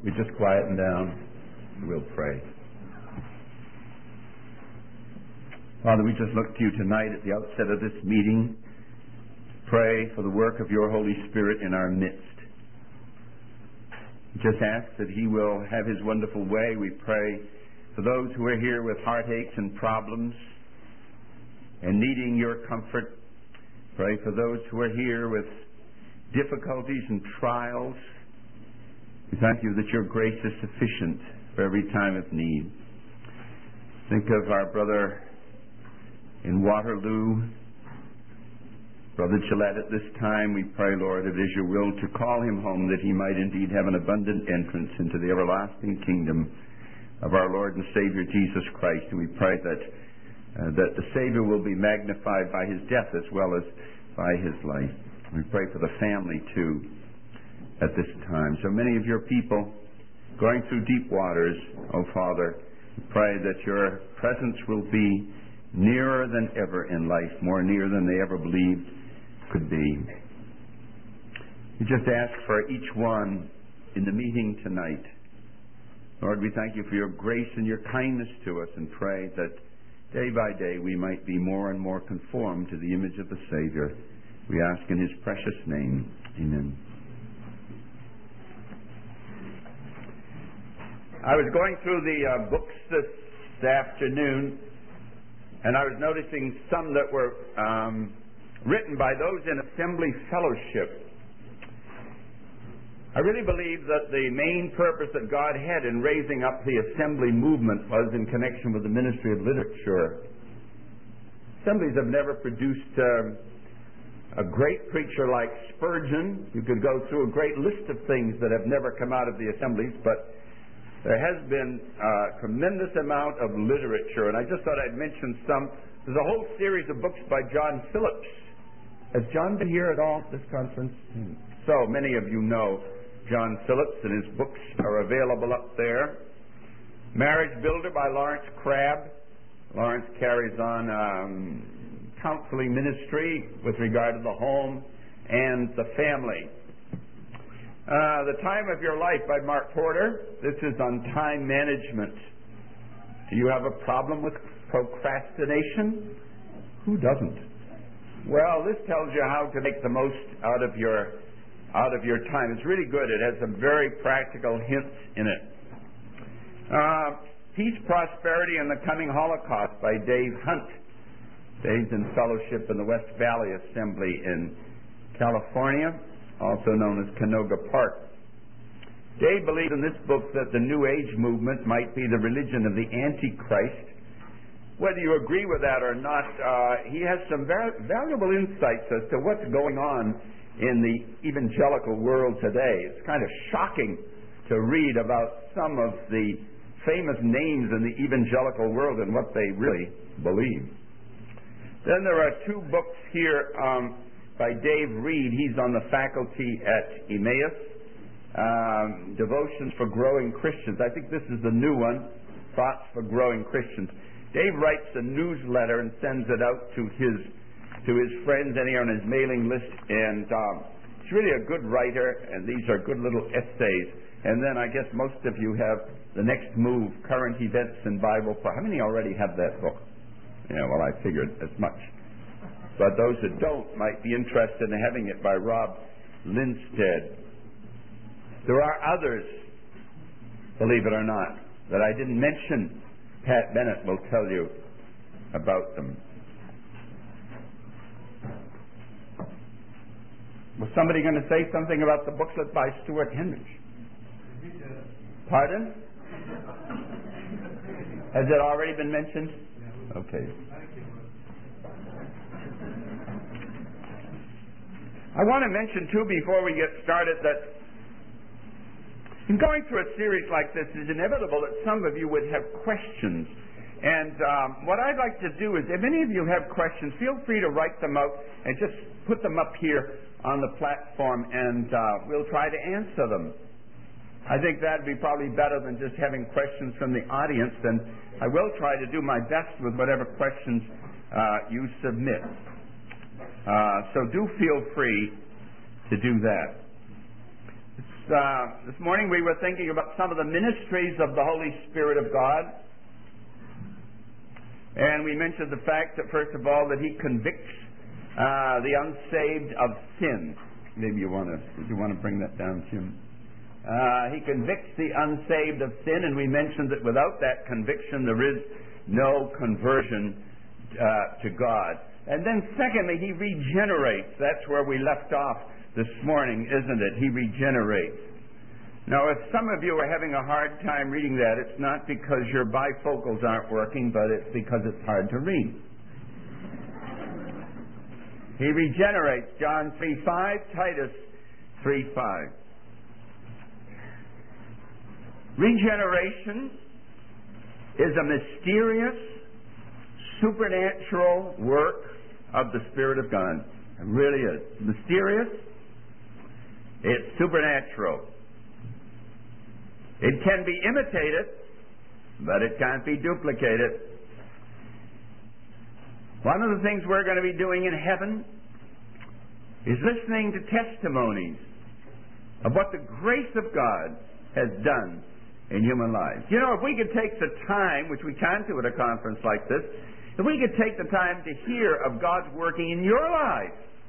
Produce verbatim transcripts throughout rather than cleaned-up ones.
We just quieten down and we'll pray. Father, we just look to you tonight at the outset of this meeting. Pray for the work of your Holy Spirit in our midst. Just ask that he will have his wonderful way. We pray for those who are here with heartaches and problems and needing your comfort. Pray for those who are here with difficulties and trials. We thank you that your grace is sufficient for every time of need. Think of our brother in Waterloo, Brother Gillette. At this time we pray, Lord, it is your will to call him home, that he might indeed have an abundant entrance into the everlasting kingdom of our Lord and Savior Jesus Christ. And we pray that uh, that the Savior will be magnified by his death as well as by his life. We pray for the family too at this time. So many of your people going through deep waters, oh Father, we pray that your presence will be nearer than ever in life, more near than they ever believed could be. We just ask for each one in the meeting tonight. Lord, we thank you for your grace and your kindness to us, and pray that day by day we might be more and more conformed to the image of the Savior. We ask in his precious name. Amen. I was going through the uh, books this afternoon, and I was noticing some that were um, written by those in Assembly Fellowship. I really believe that the main purpose that God had in raising up the Assembly movement was in connection with the ministry of literature. Assemblies have never produced um, a great preacher like Spurgeon. You could go through a great list of things that have never come out of the assemblies, but there has been a tremendous amount of literature, and I just thought I'd mention some. There's a whole series of books by John Phillips. Has John been here at all at this conference? Hmm. So many of you know John Phillips, and his books are available up there. Marriage Builder by Lawrence Crabb. Lawrence carries on um, counseling ministry with regard to the home and the family. Uh, the Time of Your Life by Mark Porter. This is on time management. Do you have a problem with procrastination? Who doesn't? Well, this tells you how to make the most out of your out of your time. It's really good. It has some very practical hints in it. Uh, Peace, Prosperity, and the Coming Holocaust by Dave Hunt. Dave's in fellowship in the West Valley Assembly in California, also known as Canoga Park. Dave believes in this book that the New Age movement might be the religion of the Antichrist. Whether you agree with that or not, uh, he has some very valuable insights as to what's going on in the evangelical world today. It's kind of shocking to read about some of the famous names in the evangelical world and what they really believe. Then there are two books here um, by Dave Reed. He's on the faculty at Emmaus. Um, Devotions for Growing Christians. I think this is the new one, Thoughts for Growing Christians. Dave writes a newsletter and sends it out to his to his friends and here on his mailing list, and um, he's really a good writer, and these are good little essays. And then I guess most of you have The Next Move, Current Events in Bible. How many already have that book? Yeah, well, I figured as much. But those that don't might be interested in having it by Rob Linstead. There are others, believe it or not, that I didn't mention. Pat Bennett will tell you about them. Was somebody going to say something about the booklet by Stuart Henrich? Pardon? Has it already been mentioned? Okay. I want to mention, too, before we get started, that in going through a series like this, it's inevitable that some of you would have questions. And um, what I'd like to do is, if any of you have questions, feel free to write them out and just put them up here on the platform, and uh, we'll try to answer them. I think that would be probably better than just having questions from the audience, and I will try to do my best with whatever questions uh, you submit. Uh, so do feel free to do that. uh, this morning we were thinking about some of the ministries of the Holy Spirit of God. And we mentioned the fact that, first of all, that He convicts uh, the unsaved of sin. Maybe you want to you want to bring that down, Jim. Uh, he convicts the unsaved of sin, and we mentioned that without that conviction there is no conversion uh, to God. And then secondly, He regenerates. That's where we left off this morning, isn't it? He regenerates. Now, if some of you are having a hard time reading that, it's not because your bifocals aren't working, but it's because it's hard to read. He regenerates. John three five, Titus three five. Regeneration is a mysterious, supernatural work of the Spirit of God. It really is. Mysterious. It's supernatural. It can be imitated, but it can't be duplicated. One of the things we're going to be doing in heaven is listening to testimonies of what the grace of God has done in human lives. You know, if we could take the time, which we can't do at a conference like this, if we could take the time to hear of God's working in your life,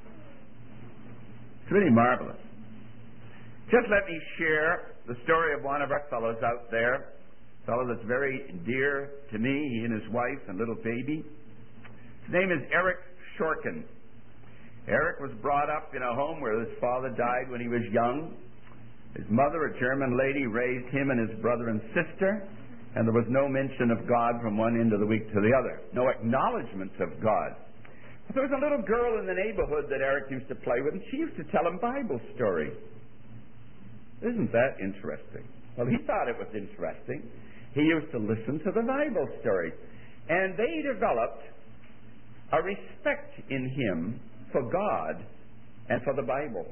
it's really marvelous. Just let me share the story of one of our fellows out there, a fellow that's very dear to me, he and his wife and little baby. His name is Eric Shorkin. Eric was brought up in a home where his father died when he was young. His mother, a German lady, raised him and his brother and sister, and there was no mention of God from one end of the week to the other. No acknowledgement of God. But there was a little girl in the neighborhood that Eric used to play with, and she used to tell him Bible stories. Isn't that interesting? Well, he thought it was interesting. He used to listen to the Bible stories. And they developed a respect in him for God and for the Bible.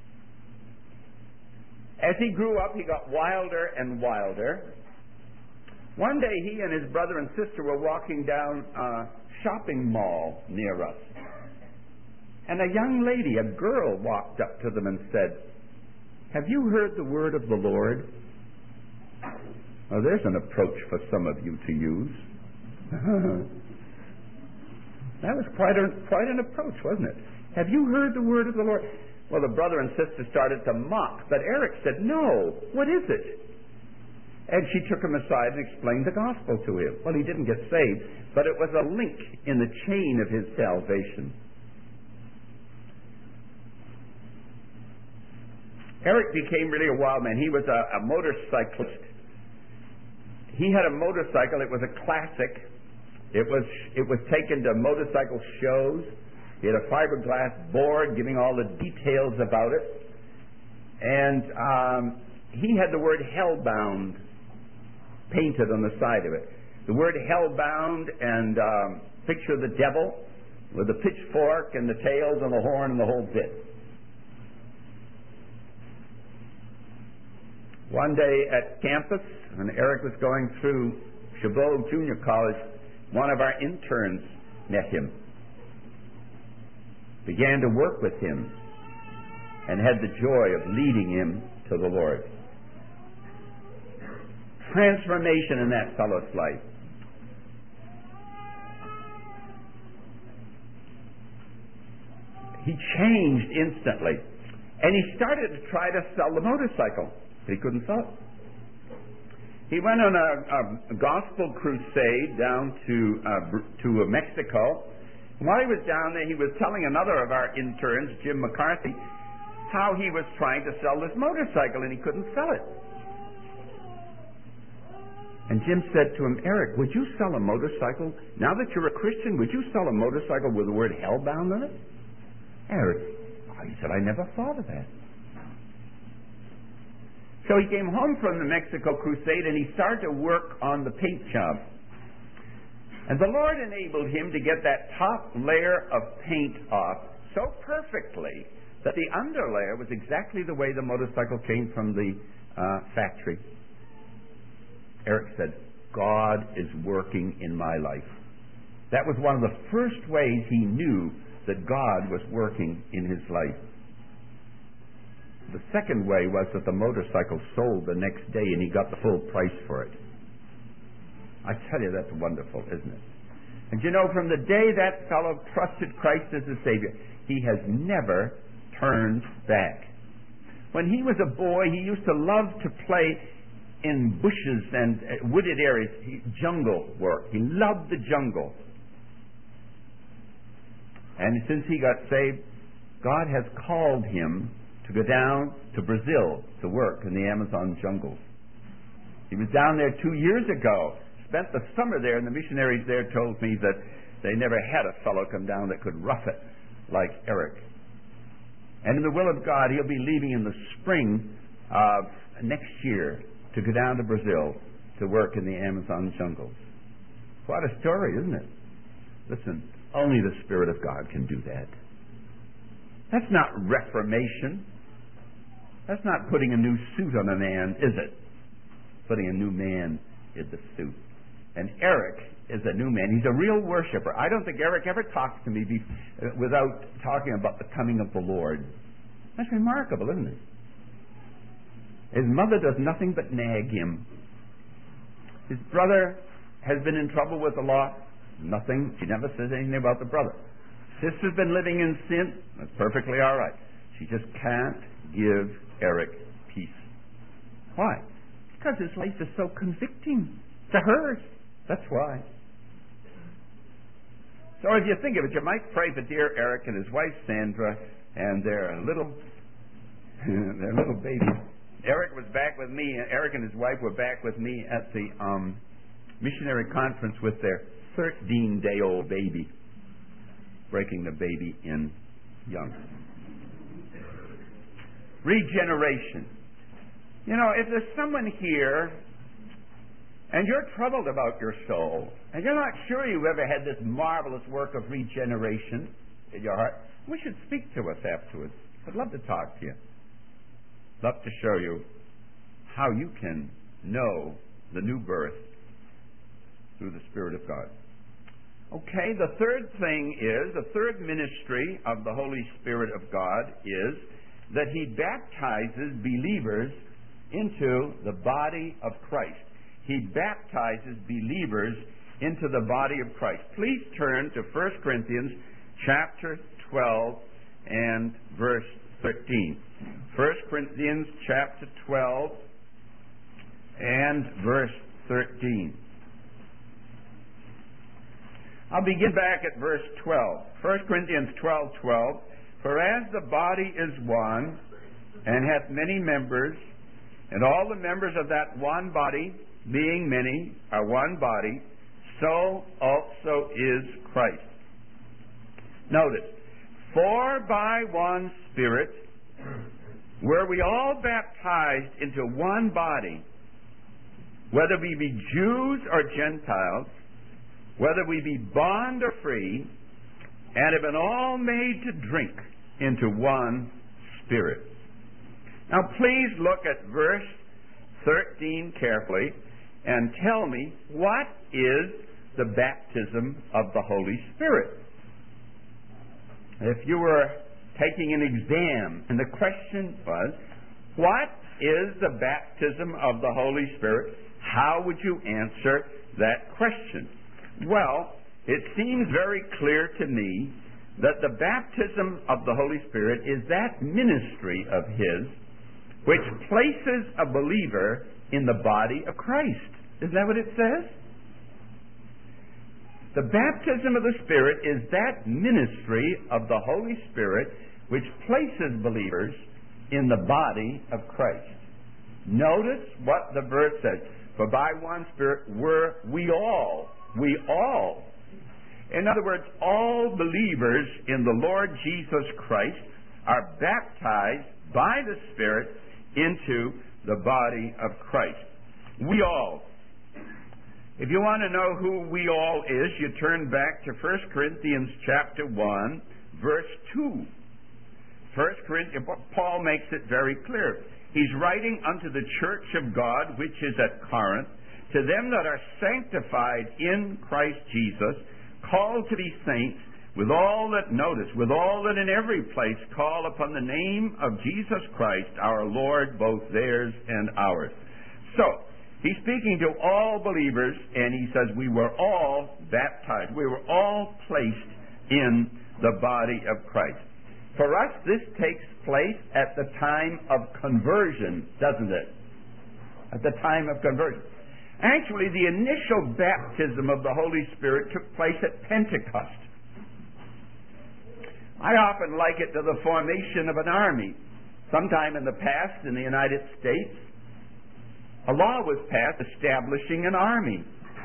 As he grew up, he got wilder and wilder. One day, he and his brother and sister were walking down a shopping mall near us. And a young lady, a girl, walked up to them and said, "Have you heard the word of the Lord?" Well, there's an approach for some of you to use. That was quite, a, quite an approach, wasn't it? Have you heard the word of the Lord? Well, the brother and sister started to mock, but Eric said, "No, what is it?" And she took him aside and explained the gospel to him. Well, he didn't get saved, but it was a link in the chain of his salvation. Eric became really a wild man. He was a, a motorcyclist. He had a motorcycle. It was a classic. It was it was taken to motorcycle shows. He had a fiberglass board giving all the details about it. And um, he had the word hellbound painted on the side of it. The word hellbound and um, picture of the devil with the pitchfork and the tails and the horn and the whole bit. One day at campus, when Eric was going through Chabot Junior College, one of our interns met him, began to work with him, and had the joy of leading him to the Lord. Transformation in that fellow's life. He changed instantly, and he started to try to sell the motorcycle. He couldn't sell it. He went on a, a, a gospel crusade down to uh, to uh, Mexico. And while he was down there, he was telling another of our interns, Jim McCarthy, how he was trying to sell this motorcycle and he couldn't sell it. And Jim said to him, "Eric, would you sell a motorcycle? Now that you're a Christian, would you sell a motorcycle with the word hellbound on it?" Eric, oh, he said, "I never thought of that." So he came home from the Mexico crusade and he started to work on the paint job. And the Lord enabled him to get that top layer of paint off so perfectly that the underlayer was exactly the way the motorcycle came from the uh, factory. Eric said, "God is working in my life." That was one of the first ways he knew that God was working in his life. The second way was that the motorcycle sold the next day and he got the full price for it. I tell you, that's wonderful, isn't it? And you know, from the day that fellow trusted Christ as his Savior, he has never turned back. When he was a boy, he used to love to play in bushes and uh, wooded areas, he, jungle work. He loved the jungle. And since he got saved, God has called him to go down to Brazil to work in the Amazon jungles. He was down there two years ago, spent the summer there, and the missionaries there told me that they never had a fellow come down that could rough it like Eric. And in the will of God, he'll be leaving in the spring of next year to go down to Brazil to work in the Amazon jungles. What a story, isn't it? Listen, only the Spirit of God can do that. That's not reformation. That's not putting a new suit on a man, is it? Putting a new man in the suit. And Eric is a new man. He's a real worshiper. I don't think Eric ever talks to me be, uh, without talking about the coming of the Lord. That's remarkable, isn't it? His mother does nothing but nag him. His brother has been in trouble with the law. Nothing. She never says anything about the brother. Sister's been living in sin. That's perfectly all right. She just can't give Eric peace. Why? Because his life is so convicting to her. That's why. So if you think of it, you might pray for dear Eric and his wife Sandra and their little their little baby. Eric was back with me. Eric and his wife were back with me at the um, missionary conference with their thirteen-day-old baby, breaking the baby in young. Regeneration. You know, if there's someone here and you're troubled about your soul and you're not sure you've ever had this marvelous work of regeneration in your heart, we should speak to us afterwards. I'd love to talk to you. Love to show you how you can know the new birth through the Spirit of God. Okay, the third thing is, the third ministry of the Holy Spirit of God is that He baptizes believers into the body of Christ. He baptizes believers into the body of Christ. Please turn to First Corinthians chapter twelve and verse thirteen. First Corinthians chapter twelve and verse thirteen. I'll begin back at verse twelve. First Corinthians twelve twelve. For as the body is one, and hath many members, and all the members of that one body, being many, are one body, so also is Christ. Notice, for by one Spirit were we all baptized into one body, whether we be Jews or Gentiles, whether we be bond or free, and have been all made to drink into one Spirit. Now please look at verse thirteen carefully and tell me, what is the baptism of the Holy Spirit? If you were taking an exam and the question was, what is the baptism of the Holy Spirit? How would you answer that question? Well, it seems very clear to me that the baptism of the Holy Spirit is that ministry of His which places a believer in the body of Christ. Isn't that what it says? The baptism of the Spirit is that ministry of the Holy Spirit which places believers in the body of Christ. Notice what the verse says. For by one Spirit were we all, we all. In other words, all believers in the Lord Jesus Christ are baptized by the Spirit into the body of Christ. We all. If you want to know who we all is, you turn back to First Corinthians chapter one, verse two. First Corinthians, Paul makes it very clear. He's writing unto the church of God, which is at Corinth, to them that are sanctified in Christ Jesus, called to be saints, with all that, notice, with all that in every place call upon the name of Jesus Christ, our Lord, both theirs and ours. So, he's speaking to all believers, and he says we were all baptized. We were all placed in the body of Christ. For us, this takes place at the time of conversion, doesn't it? At the time of conversion. Actually, the initial baptism of the Holy Spirit took place at Pentecost. I often like it to the formation of an army. Sometime in the past, in the United States, a law was passed establishing an army.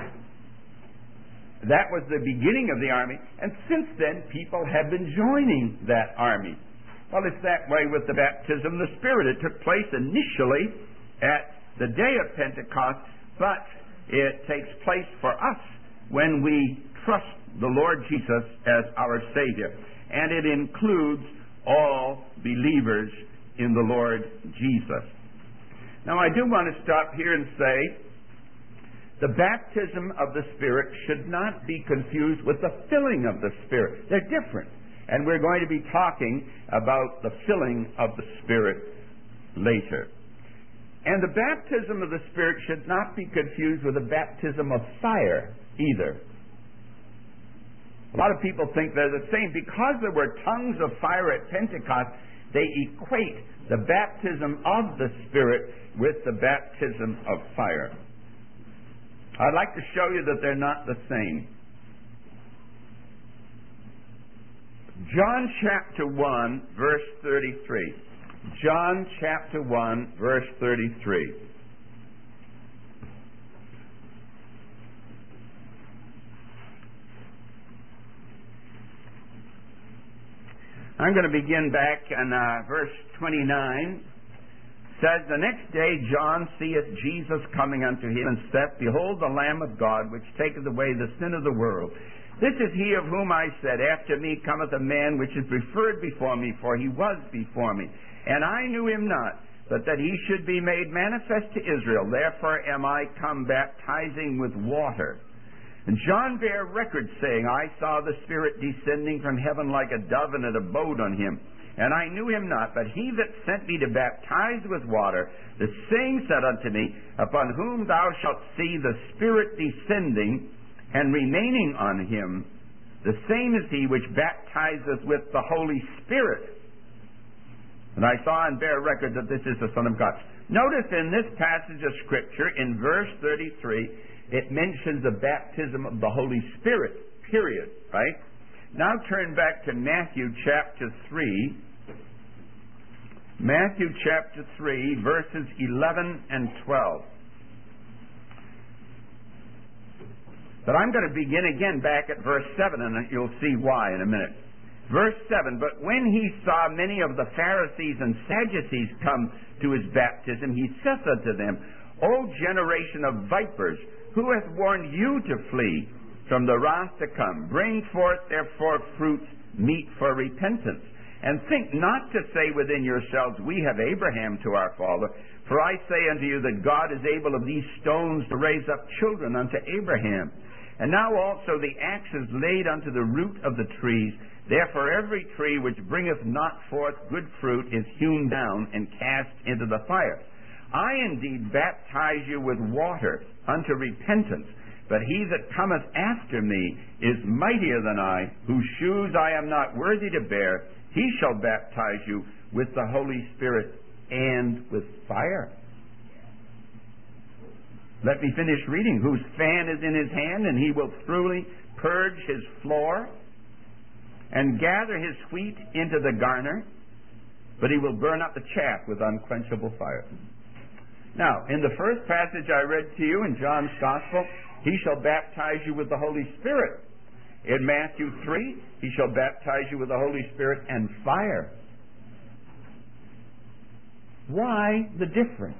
That was the beginning of the army, and since then, people have been joining that army. Well, it's that way with the baptism of the Spirit. It took place initially at the day of Pentecost, but it takes place for us when we trust the Lord Jesus as our Savior. And it includes all believers in the Lord Jesus. Now, I do want to stop here and say the baptism of the Spirit should not be confused with the filling of the Spirit. They're different. And we're going to be talking about the filling of the Spirit later. And the baptism of the Spirit should not be confused with the baptism of fire either. A lot of people think they're the same. Because there were tongues of fire at Pentecost, they equate the baptism of the Spirit with the baptism of fire. I'd like to show you that they're not the same. John chapter one, verse thirty-three. John chapter one, verse thirty-three. I'm going to begin back in uh, verse twenty-nine. Says, the next day John seeth Jesus coming unto him, and saith, Behold the Lamb of God, which taketh away the sin of the world. This is he of whom I said, After me cometh a man which is preferred before me, for he was before me. And I knew him not, but that he should be made manifest to Israel. Therefore am I come baptizing with water. And John bare record, saying, I saw the Spirit descending from heaven like a dove, and it abode on him. And I knew him not, but he that sent me to baptize with water, the same said unto me, Upon whom thou shalt see the Spirit descending and remaining on him, the same is he which baptizeth with the Holy Spirit. And I saw and bear record that this is the Son of God. Notice in this passage of Scripture, in verse thirty-three, it mentions the baptism of the Holy Spirit, period, right? Now turn back to Matthew chapter three. Matthew chapter three, verses eleven and twelve. But I'm going to begin again back at verse seven, and you'll see why in a minute. Verse seven, But when he saw many of the Pharisees and Sadducees come to his baptism, he saith unto them, O generation of vipers, who hath warned you to flee from the wrath to come? Bring forth therefore fruits meet for repentance. And think not to say within yourselves, We have Abraham to our father. For I say unto you that God is able of these stones to raise up children unto Abraham. And now also the axe is laid unto the root of the trees. Therefore every tree which bringeth not forth good fruit is hewn down and cast into the fire. I indeed baptize you with water unto repentance. But he that cometh after me is mightier than I, whose shoes I am not worthy to bear. He shall baptize you with the Holy Spirit and with fire. Let me finish reading. Whose fan is in his hand, and he will thoroughly purge his floor, and gather his wheat into the garner, but he will burn up the chaff with unquenchable fire. Now, in the first passage I read to you in John's Gospel, he shall baptize you with the Holy Spirit. In Matthew three, he shall baptize you with the Holy Spirit and fire. Why the difference?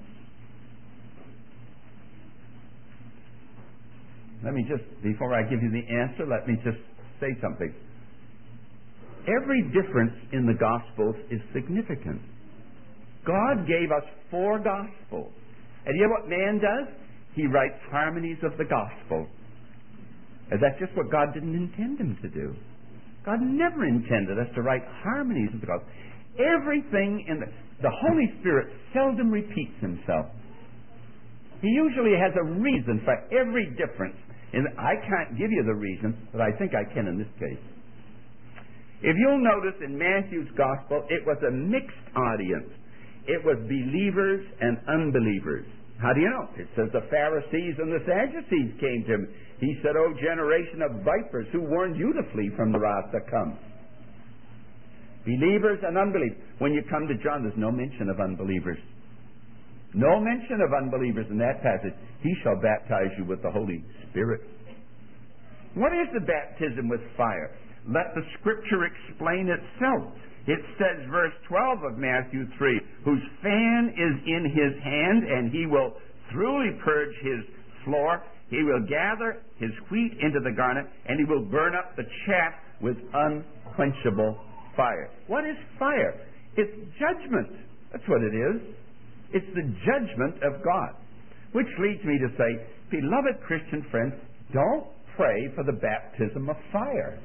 Let me just, before I give you the answer, let me just say something. Every difference in the Gospels is significant. God gave us four Gospels. And you know what man does? He writes harmonies of the Gospel. And that's just what God didn't intend him to do. God never intended us to write harmonies with God. Everything in the, the Holy Spirit seldom repeats himself. He usually has a reason for every difference. And I can't give you the reason, but I think I can in this case. If you'll notice in Matthew's Gospel, it was a mixed audience. It was believers and unbelievers. How do you know? It says the Pharisees and the Sadducees came to him. He said, "O generation of vipers, who warned you to flee from the wrath to come?" Believers and unbelievers. When you come to John, there's no mention of unbelievers. No mention of unbelievers in that passage. He shall baptize you with the Holy Spirit. What is the baptism with fire? Let the Scripture explain itself. It says, verse twelve of Matthew three, "Whose fan is in his hand, and he will thoroughly purge his floor. He will gather his wheat into the garnet, and he will burn up the chaff with unquenchable fire." What is fire? It's judgment. That's what it is. It's the judgment of God. Which leads me to say, beloved Christian friends, don't pray for the baptism of fire.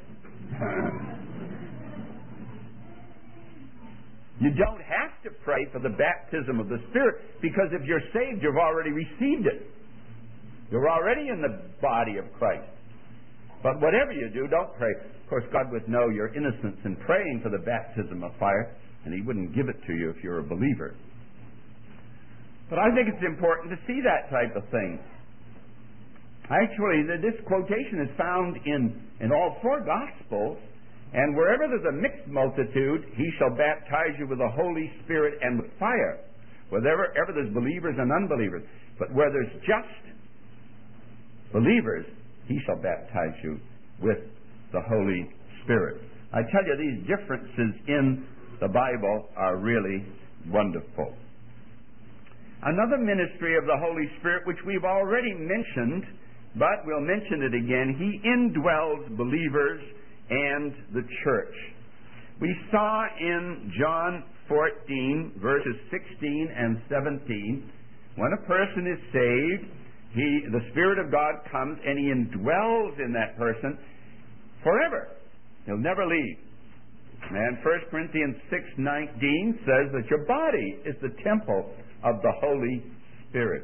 You don't have to pray for the baptism of the Spirit, because if you're saved, you've already received it. You're already in the body of Christ. But whatever you do, don't pray. Of course, God would know your innocence in praying for the baptism of fire, and He wouldn't give it to you if you're a believer. But I think it's important to see that type of thing. Actually, this quotation is found in, in all four Gospels, and wherever there's a mixed multitude, He shall baptize you with the Holy Spirit and with fire. Wherever ever there's believers and unbelievers. But where there's just believers, He shall baptize you with the Holy Spirit. I tell you, these differences in the Bible are really wonderful. Another ministry of the Holy Spirit, which we've already mentioned, but we'll mention it again, He indwells believers and the church. We saw in John fourteen, verses sixteen and seventeen, when a person is saved, he, the Spirit of God comes and He indwells in that person forever. He'll never leave. And First Corinthians six nineteen says that your body is the temple of the Holy Spirit.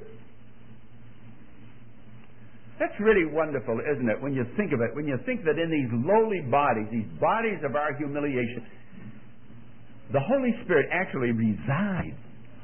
That's really wonderful, isn't it, when you think of it? When you think that in these lowly bodies, these bodies of our humiliation, the Holy Spirit actually resides.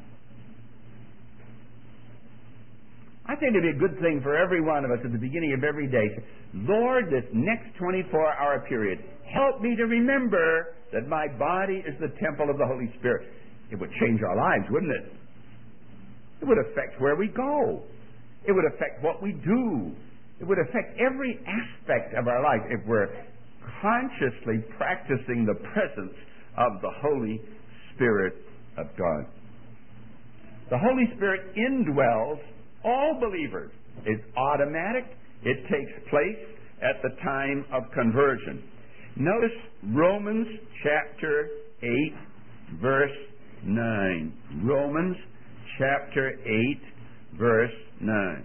I think it'd be a good thing for every one of us at the beginning of every day. Lord, this next twenty-four hour period, help me to remember that my body is the temple of the Holy Spirit. It would change our lives, wouldn't it? It would affect where we go. It would affect what we do. It would affect every aspect of our life if we're consciously practicing the presence of the Holy Spirit of God. The Holy Spirit indwells all believers. It's automatic. It takes place at the time of conversion. Notice Romans chapter eight, verse nine. Romans chapter eight, verse nine.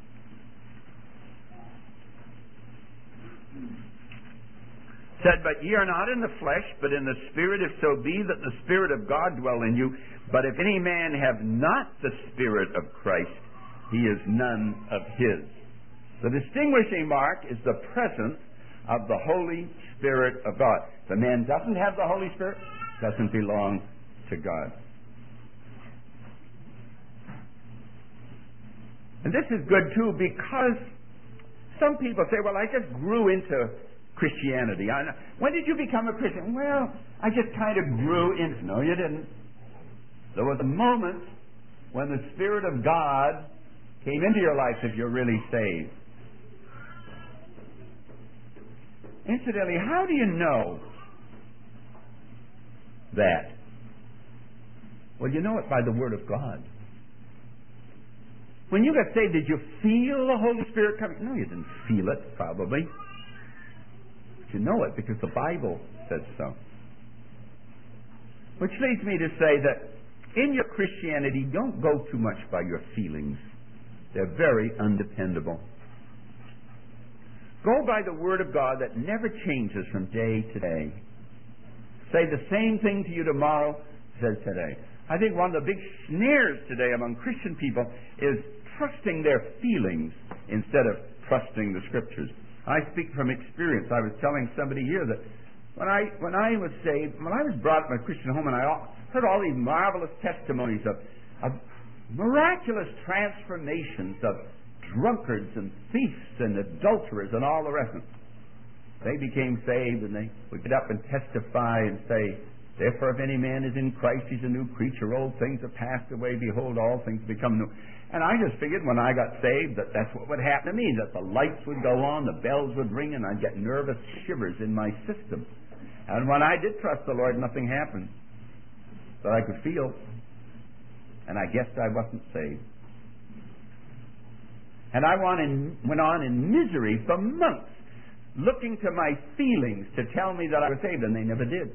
Said, "But ye are not in the flesh, but in the Spirit, if so be that the Spirit of God dwell in you. But if any man have not the Spirit of Christ, he is none of His." The distinguishing mark is the presence of the Holy Spirit of God. If a man doesn't have the Holy Spirit, doesn't belong to God. And this is good too, because some people say, well, I just grew into Christianity. I, when did you become a Christian? Well, I just kind of grew into... No, you didn't. There was a moment when the Spirit of God came into your life if you're really saved. Incidentally, how do you know that? Well, you know it by the Word of God. When you got saved, did you feel the Holy Spirit coming? No, you didn't feel it, probably. But you know it because the Bible says so. Which leads me to say that in your Christianity, don't go too much by your feelings. They're very undependable. Go by the Word of God that never changes from day to day. Say the same thing to you tomorrow, says today. I think one of the big snares today among Christian people is trusting their feelings instead of trusting the Scriptures. I speak from experience. I was telling somebody here that when I when I was saved, when I was brought up in a Christian home, and I heard all these marvelous testimonies of, of miraculous transformations of drunkards and thieves and adulterers and all the rest of them. They became saved, and they would get up and testify and say, therefore, if any man is in Christ, he's a new creature. Old things have passed away. Behold, all things become new. And I just figured when I got saved that that's what would happen to me, that the lights would go on, the bells would ring, and I'd get nervous shivers in my system. And when I did trust the Lord, nothing happened that I could feel. And I guessed I wasn't saved. And I went on in misery for months, looking to my feelings to tell me that I was saved, and they never did.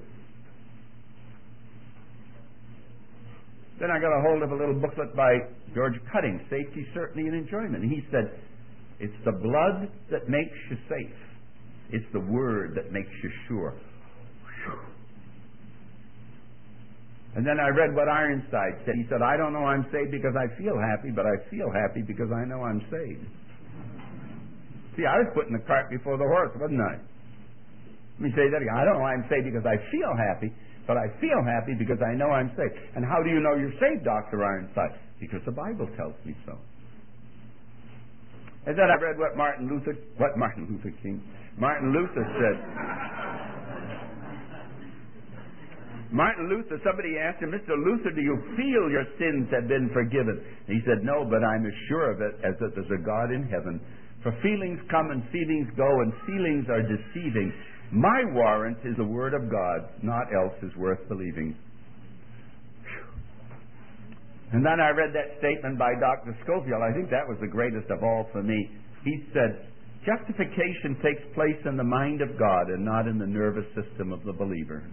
Then I got a hold of a little booklet by George Cutting, Safety, Certainty, and Enjoyment. And he said, it's the blood that makes you safe. It's the Word that makes you sure. Whew. And then I read what Ironside said. He said, I don't know I'm saved because I feel happy, but I feel happy because I know I'm saved. See, I was putting the cart before the horse, wasn't I? Let me say that again. I don't know I'm saved because I feel happy, but I feel happy because I know I'm saved. And how do you know you're saved, Doctor Ironside? Because the Bible tells me so. And then I read what Martin Luther, what Martin Luther King, Martin Luther said. Martin Luther, somebody asked him, Mister Luther, do you feel your sins have been forgiven? And he said, no, but I'm as sure of it as that there's a God in heaven. For feelings come and feelings go, and feelings are deceiving. My warrant is the Word of God, naught else is worth believing. Whew. And then I read that statement by Doctor Scofield. I think that was the greatest of all for me. He said, justification takes place in the mind of God and not in the nervous system of the believer.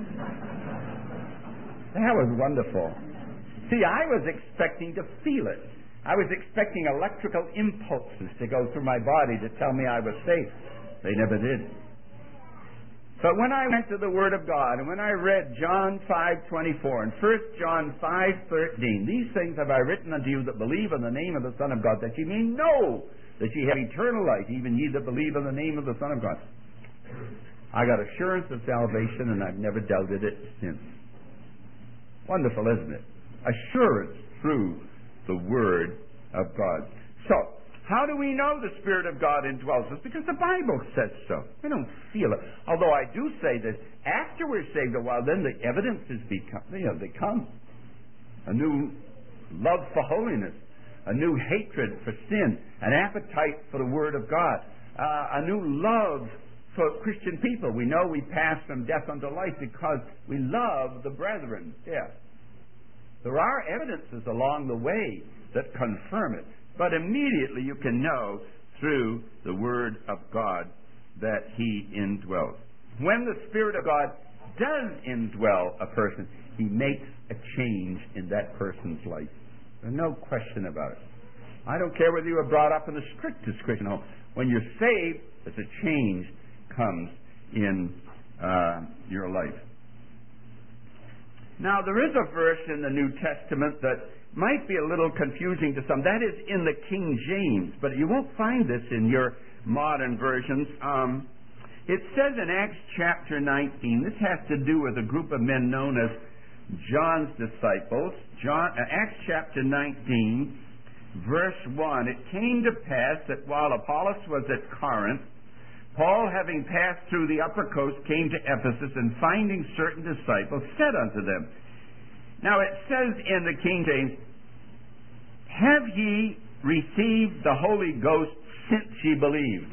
That was wonderful. See, I was expecting to feel it. I was expecting electrical impulses to go through my body to tell me I was safe. They never did. But when I went to the Word of God, and when I read John five twenty-four and First John five thirteen, these things have I written unto you that believe in the name of the Son of God, that ye may know that ye have eternal life, even ye that believe in the name of the Son of God. I got assurance of salvation, and I've never doubted it since. Wonderful, isn't it? Assurance through the Word of God. So, how do we know the Spirit of God indwells us? Because the Bible says so. We don't feel it. Although I do say that after we're saved a while, then the evidences become, you know, they come. A new love for holiness, a new hatred for sin, an appetite for the Word of God, uh, a new love for Christian people. We know we pass from death unto life because we love the brethren. Yes. There are evidences along the way that confirm it. But immediately you can know through the Word of God that He indwells. When the Spirit of God does indwell a person, He makes a change in that person's life. There's no question about it. I don't care whether you were brought up in the strictest Christian home. When you're saved, there's a change comes in uh, your life. Now, there is a verse in the New Testament that might be a little confusing to some. That is in the King James, but you won't find this in your modern versions. Um, it says in Acts chapter nineteen, this has to do with a group of men known as John's disciples. John, uh, Acts chapter nineteen, verse one, it came to pass that while Apollos was at Corinth, Paul, having passed through the upper coast, came to Ephesus, and finding certain disciples, said unto them. Now it says in the King James, have ye received the Holy Ghost since ye believed?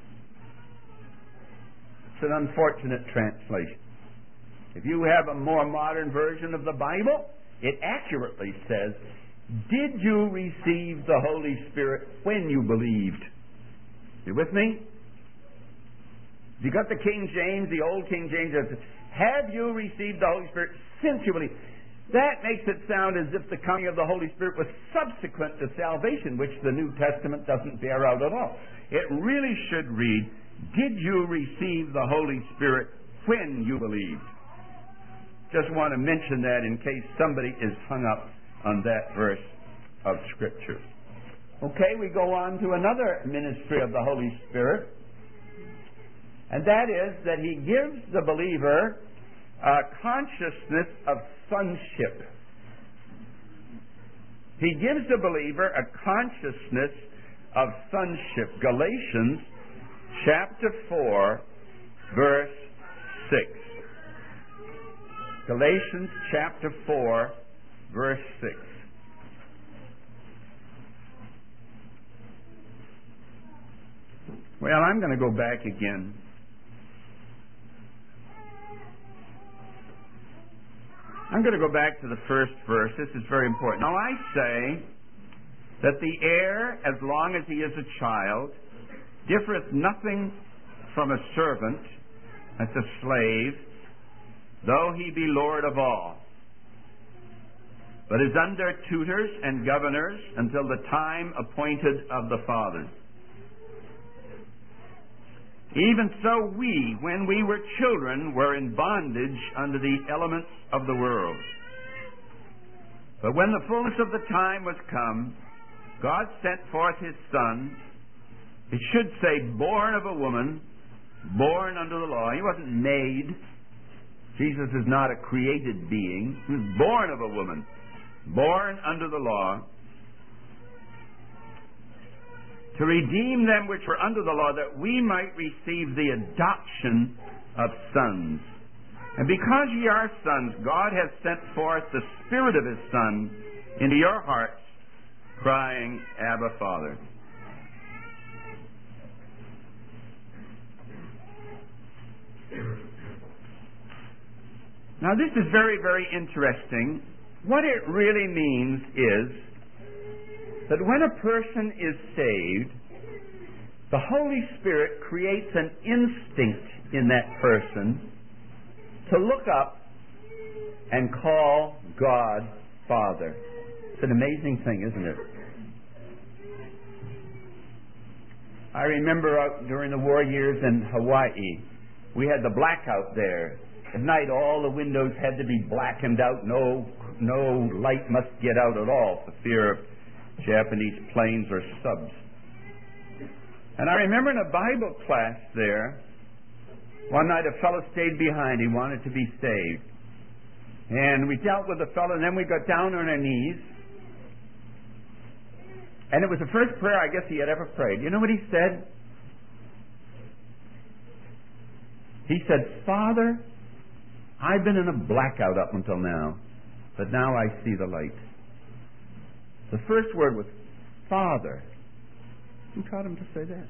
It's an unfortunate translation. If you have a more modern version of the Bible, it accurately says, did you receive the Holy Spirit when you believed? You with me? You got the King James, the old King James, that says, have you received the Holy Spirit since you believe? That makes it sound as if the coming of the Holy Spirit was subsequent to salvation, which the New Testament doesn't bear out at all. It really should read, Did you receive the Holy Spirit when you believed? Just want to mention that in case somebody is hung up on that verse of Scripture. Okay, we go on to another ministry of the Holy Spirit, and that is that He gives the believer a consciousness of sonship. He gives the believer a consciousness of sonship. Galatians chapter four, verse six. Galatians chapter four, verse six. Well, I'm going to go back again. I'm going to go back to the first verse. This is very important. Now, I say that the heir, as long as he is a child, differeth nothing from a servant, that's a slave, though he be Lord of all, but is under tutors and governors until the time appointed of the fathers. Even so we, when we were children, were in bondage under the elements of the world. But when the fullness of the time was come, God sent forth His Son. It should say, born of a woman, born under the law. He wasn't made. Jesus is not a created being. He was born of a woman, born under the law, to redeem them which were under the law, that we might receive the adoption of sons. And because ye are sons, God hath sent forth the Spirit of His Son into your hearts, crying, Abba, Father. Now this is very, very interesting. What it really means is that when a person is saved, the Holy Spirit creates an instinct in that person to look up and call God Father. It's an amazing thing, isn't it? I remember uh, during the war years in Hawaii, we had the blackout there. At night, all the windows had to be blackened out. No, no light must get out at all for fear of Japanese planes or subs. And I remember in a Bible class there, one night a fellow stayed behind. He wanted to be saved. And we dealt with the fellow, and then we got down on our knees. And it was the first prayer I guess he had ever prayed. You know what he said? He said, Father, I've been in a blackout up until now, but now I see the light. The first word was Father. Who taught him to say that?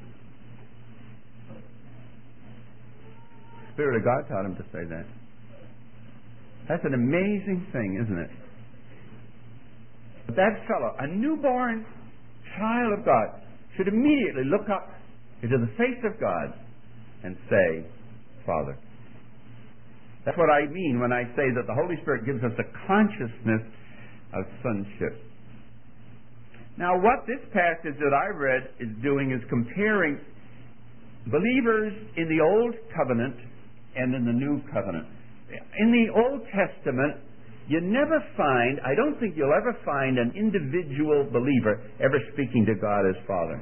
The Spirit of God taught him to say that. That's an amazing thing, isn't it? But that fellow, a newborn child of God, should immediately look up into the face of God and say, Father. That's what I mean when I say that the Holy Spirit gives us a consciousness of sonship. Now, what this passage that I read is doing is comparing believers in the Old Covenant and in the New Covenant. In the Old Testament, you never find, I don't think you'll ever find an individual believer ever speaking to God as Father.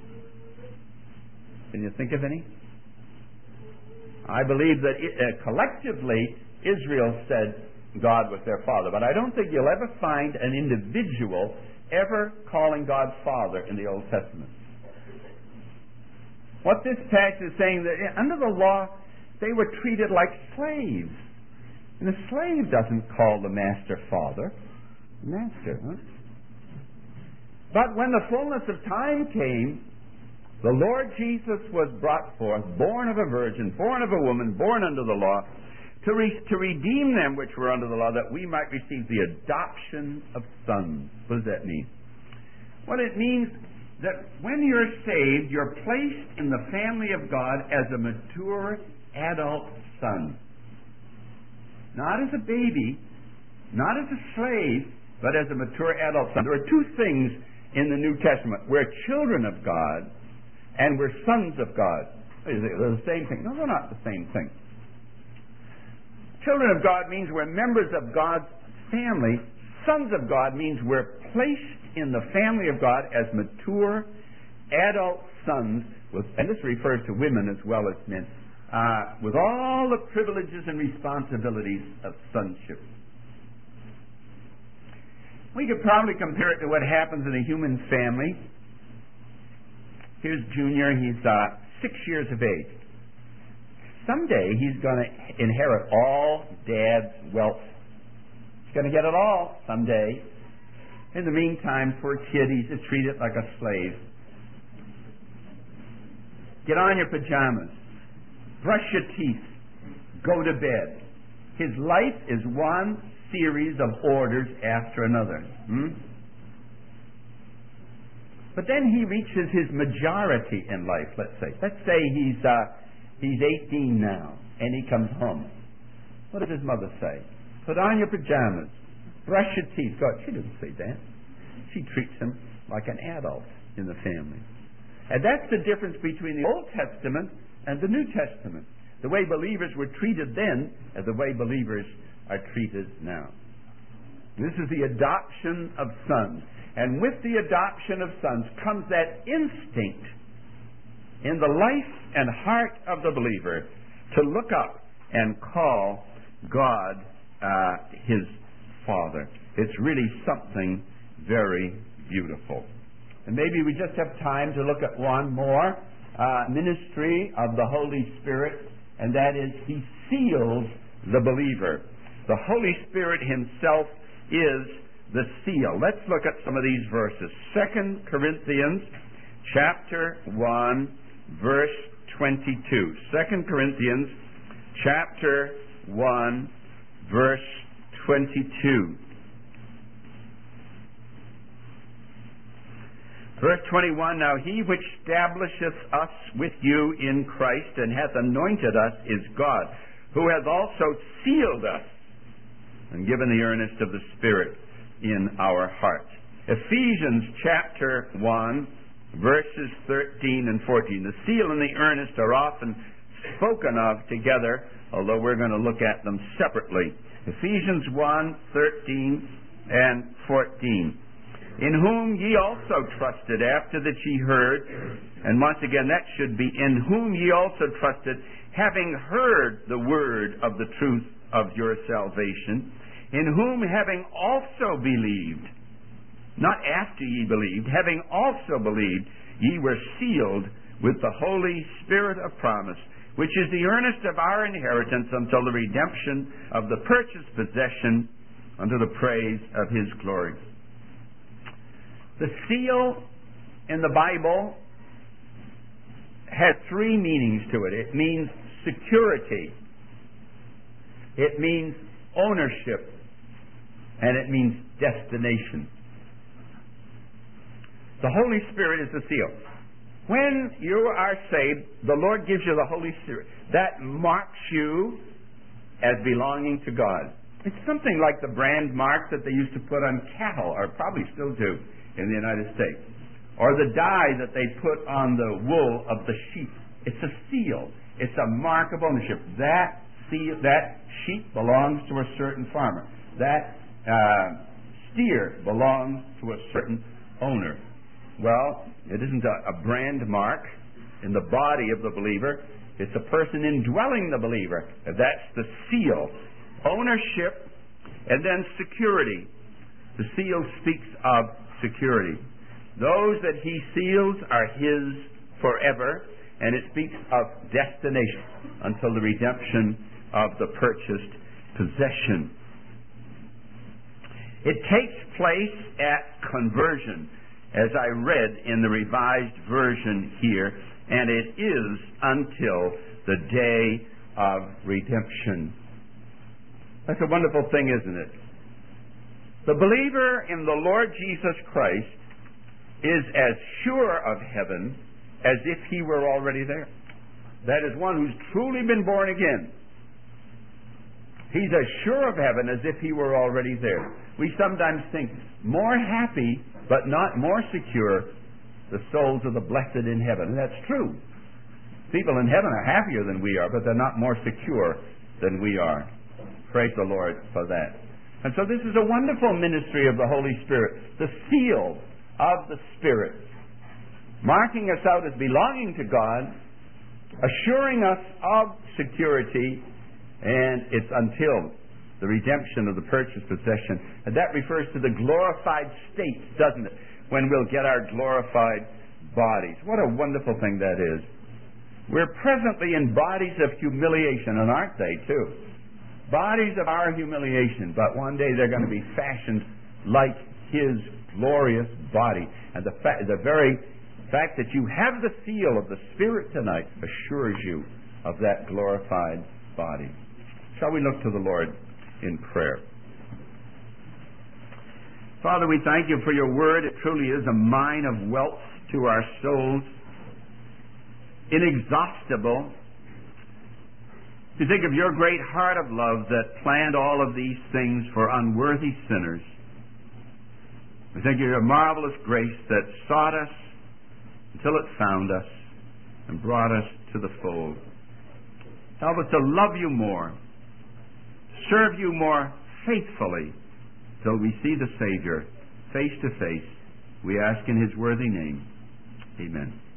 Can you think of any? I believe that it, uh, collectively Israel said God was their Father, but I don't think you'll ever find an individual ever calling God Father in the Old Testament. What this passage is saying, that under the law, they were treated like slaves. And a slave doesn't call the master Father. Master, huh? But when the fullness of time came, the Lord Jesus was brought forth, born of a virgin, born of a woman, born under the law, to, re- to redeem them which were under the law, that we might receive the adoption of sons. What does that mean? What it means that when you're saved, you're placed in the family of God as a mature adult son. Not as a baby, not as a slave, but as a mature adult son. There are two things in the New Testament. We're children of God, and we're sons of God. They're the same thing. No, they're not the same thing. Children of God means we're members of God's family. Sons of God means we're placed in the family of God as mature, adult sons, with, and this refers to women as well as men, uh, with all the privileges and responsibilities of sonship. We could probably compare it to what happens in a human family. Here's Junior. He's uh, six years of age. Someday he's going to inherit all Dad's wealth. He's going to get it all someday. In the meantime, poor kid, he's just treated like a slave. Get on your pajamas. Brush your teeth. Go to bed. His life is one series of orders after another. Hmm? But then he reaches his majority in life, let's say. Let's say he's uh, he's eighteen now, and he comes home. What does his mother say? Put on your pajamas. Brush your teeth. God, she doesn't say that. She treats him like an adult in the family. And that's the difference between the Old Testament and the New Testament. The way believers were treated then and the way believers are treated now. This is the adoption of sons. And with the adoption of sons comes that instinct in the life and heart of the believer to look up and call God uh, his Father. It's really something very beautiful. And maybe we just have time to look at one more uh, ministry of the Holy Spirit, and that is he seals the believer. The Holy Spirit himself is the seal. Let's look at some of these verses. Second Corinthians chapter one, verse twenty-two. Second Corinthians chapter one, verse twenty-two. Verse twenty-one, now he which establisheth us with you in Christ and hath anointed us is God, who hath also sealed us and given the earnest of the Spirit in our hearts. Ephesians chapter one, verses thirteen and fourteen. The seal and the earnest are often spoken of together, although we're going to look at them separately. Ephesians one, thirteen and fourteen. In whom ye also trusted after that ye heard, and once again that should be, in whom ye also trusted, having heard the word of the truth of your salvation, in whom having also believed, not after ye believed, having also believed, ye were sealed with the Holy Spirit of promise, which is the earnest of our inheritance until the redemption of the purchased possession unto the praise of his glory. The seal in the Bible has three meanings to it. It means security. It means ownership. And it means destination. The Holy Spirit is the seal. When you are saved, the Lord gives you the Holy Spirit. That marks you as belonging to God. It's something like the brand mark that they used to put on cattle, or probably still do, in the United States. Or the dye that they put on the wool of the sheep. It's a seal. It's a mark of ownership. That seal, that sheep belongs to a certain farmer. That uh, steer belongs to a certain owner. Well, it isn't a, a brand mark in the body of the believer. It's a person indwelling the believer. That's the seal. Ownership and then security. The seal speaks of security. Those that he seals are his forever, and it speaks of destination until the redemption of the purchased possession. It takes place at conversion, as I read in the Revised Version here, and it is until the day of redemption. That's a wonderful thing, isn't it? The believer in the Lord Jesus Christ is as sure of heaven as if he were already there. That is one who's truly been born again. He's as sure of heaven as if he were already there. We sometimes think more happy, but not more secure, the souls of the blessed in heaven. And that's true. People in heaven are happier than we are, but they're not more secure than we are. Praise the Lord for that. And so this is a wonderful ministry of the Holy Spirit, the seal of the Spirit, marking us out as belonging to God, assuring us of security, and it's until the redemption of the purchased possession. And that refers to the glorified state, doesn't it? When we'll get our glorified bodies. What a wonderful thing that is. We're presently in bodies of humiliation, and aren't they, too? Bodies of our humiliation, but one day they're going to be fashioned like His glorious body. And the, fa- the very fact that you have the seal of the Spirit tonight assures you of that glorified body. Shall we look to the Lord in prayer? Father, we thank you for your word. It truly is a mine of wealth to our souls, inexhaustible. To think of your great heart of love that planned all of these things for unworthy sinners. We thank you for your marvelous grace that sought us until it found us and brought us to the fold. Help us to love you more, serve you more faithfully till we see the Savior face to face. We ask in His worthy name. Amen.